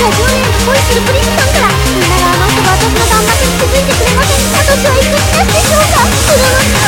ラジオネーム恋するプリンさんから、みんながあの人が私の端末に気づいてくれません。私はいくつですでしょうか。